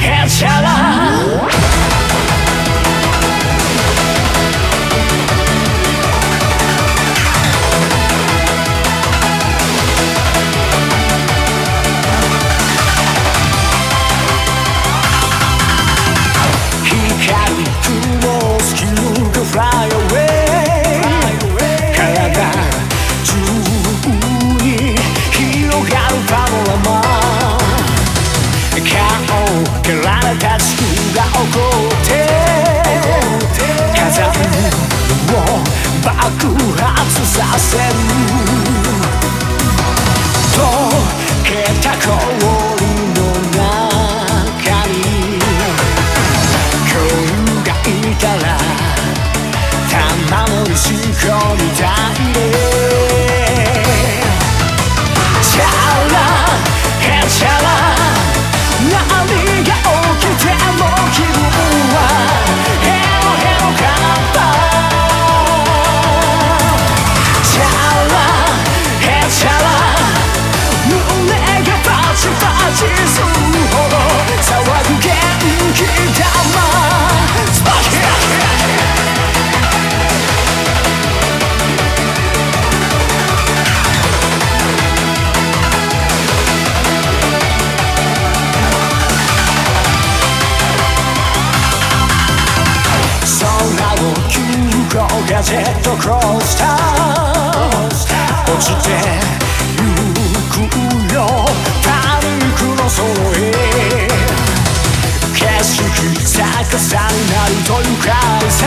へっちゃらた地球が起こって火山を爆発させる溶けた氷の中に恐竜がいたら玉の石こみたいでチャラヘチャラ何が起きても気分はヘロヘロかったチャラヘチャラ胸がパチパチするほど騒ぐ元気玉スパッガジェットコースター落ちてゆくよパニックのそのへ景色逆さになるというかさ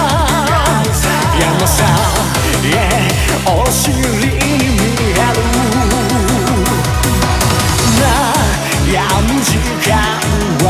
山さお尻に見える悩む時間を